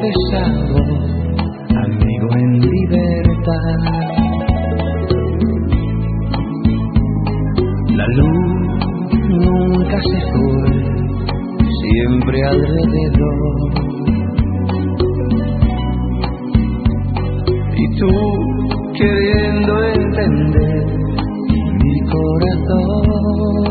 regresado, amigo en libertad. La luz nunca se fue, siempre alrededor. Y tú queriendo entender mi corazón.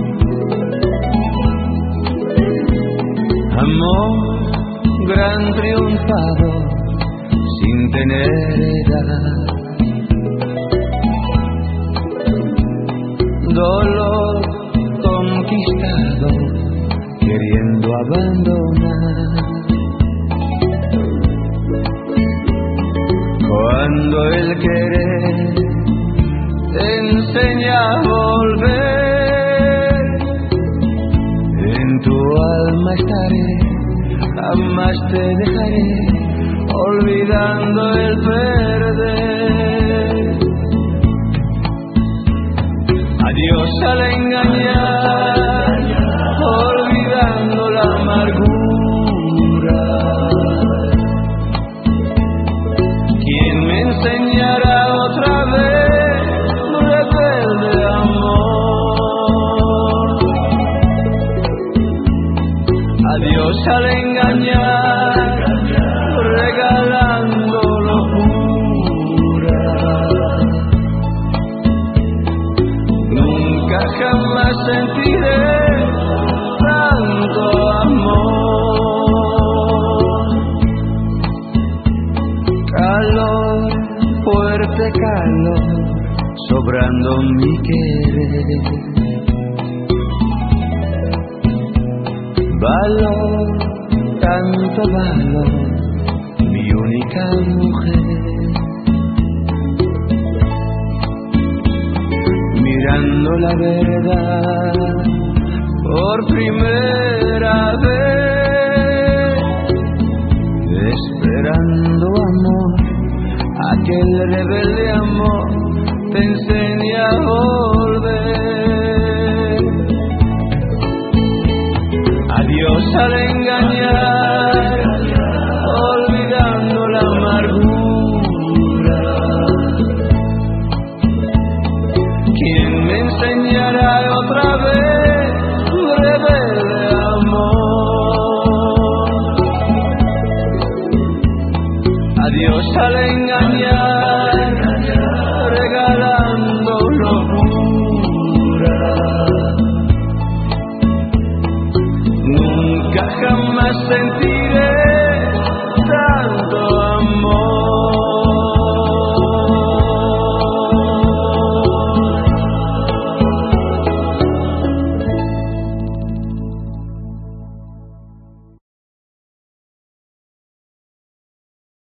Amor, gran triunfador, sin tener edad. Dolor conquistado, queriendo abandonar. Cuando el querer te enseña a volver, en tu alma estaré, jamás te dejaré, olvidando el perder. Adiós al engañar, olvidando la amargura. ¿Quién me enseñará otra vez, rebelde amor? Adiós al engañar, regalando locura. Nunca jamás sentiré tanto amor. Calor, fuerte calor, sobrando mi querer. Valor, tanto valor, mi única mujer. Mirando la verdad por primera vez, esperando amor, aquel rebelde amor te enseña a volver. Adiós al engañar, olvidando la amargura. ¿Quién me enseñará otra vez, rebelde amor? Adiós al engañar, regalando locura. Nunca jamás sentí